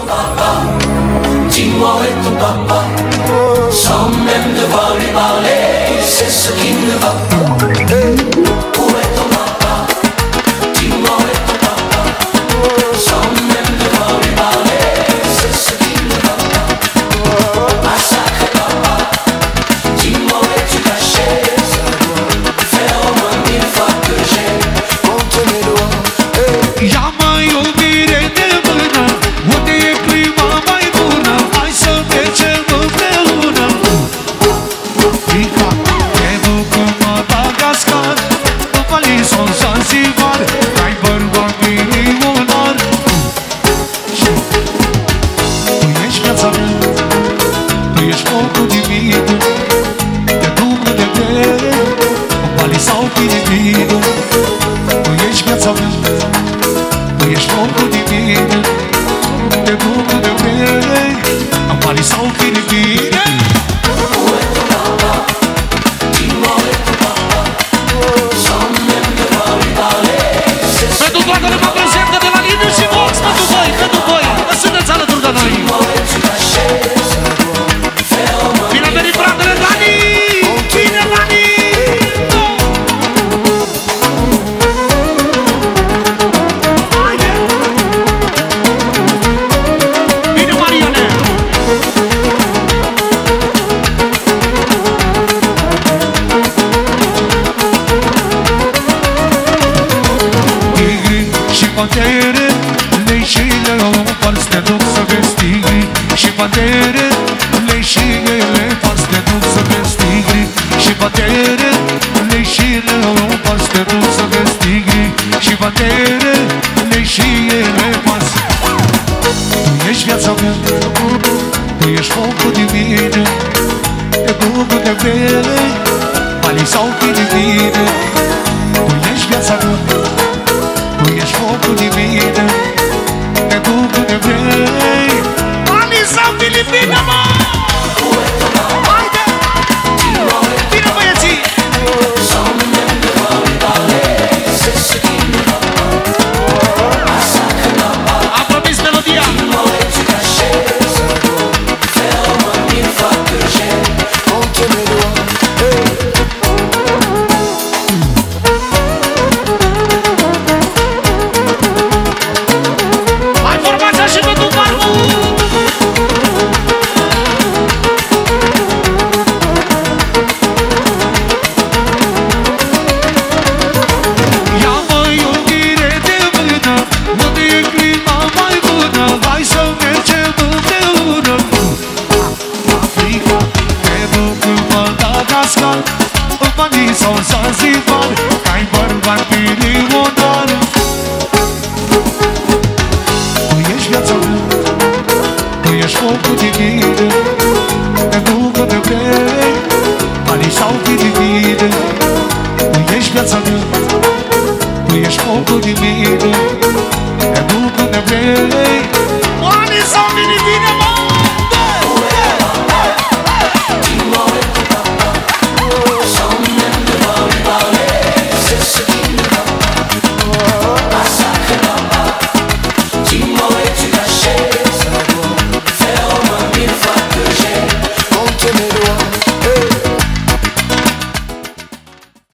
papa, dis-moi où est ton papa. Sans même devoir lui parler, c'est ce qui ne va pas. Où est ton papa? Dis-moi où est ton papa. Sans même devoir lui parler, c'est ce qui ne va pas. Ah sacré papa, dis-moi où es-tu caché? Faire au moins 1000 fois que j'ai compté mes doigts. Ia mai iubire de mână, unde e clima mai bună? Hai să trecem împreună. Fica, te duc în Madagascar, în Bali sau Zanzibar, ai bărbat milionar. Tu ești viața mea, tu ești focul divin, te duc de bere, în Bali sau Filipine. Tu ești viața mea, tu ești focul divin, te duc de bere, în Bali sau Filipine. Pentru toată lumea prezentă de la Liviu și Vox, pentru voi, că sunteți alături de noi. Bine venit, fratele Dani! Bine, Dani! Haide! Bine, Mariane! Tigri și pantere, leșile au împarți, te duc să vezi tigri și pantere, leșile împarți, te duc să vezi tigri și pantere, leșile au împarți, te duc să vezi tigri și pantere, leșile împarți. Tu ești viața mea, tu ești focul divin, te duc de bere, Bali sau Filipine. Tu ești viața mea, tu ești focul divin, te duc de vrei, Bali sau Filipine, mă! Haide! Bine, băieții! Am promis melodia! Hai formația și pentru Barbu! Ia-mă iubire de mână, unde e clima mai bună? Hai să mergem împreună. Africa, te duc în Madagascar, în Bali sau Zanzibar, ai bărbat milionar. Tu ești viața mea, tu ești focul divin, te duc de vrei, Bali sau Filipine. Tu ești viața mea, tu ești focul divin, te duc de vrei, Bali sau Filipine, mă!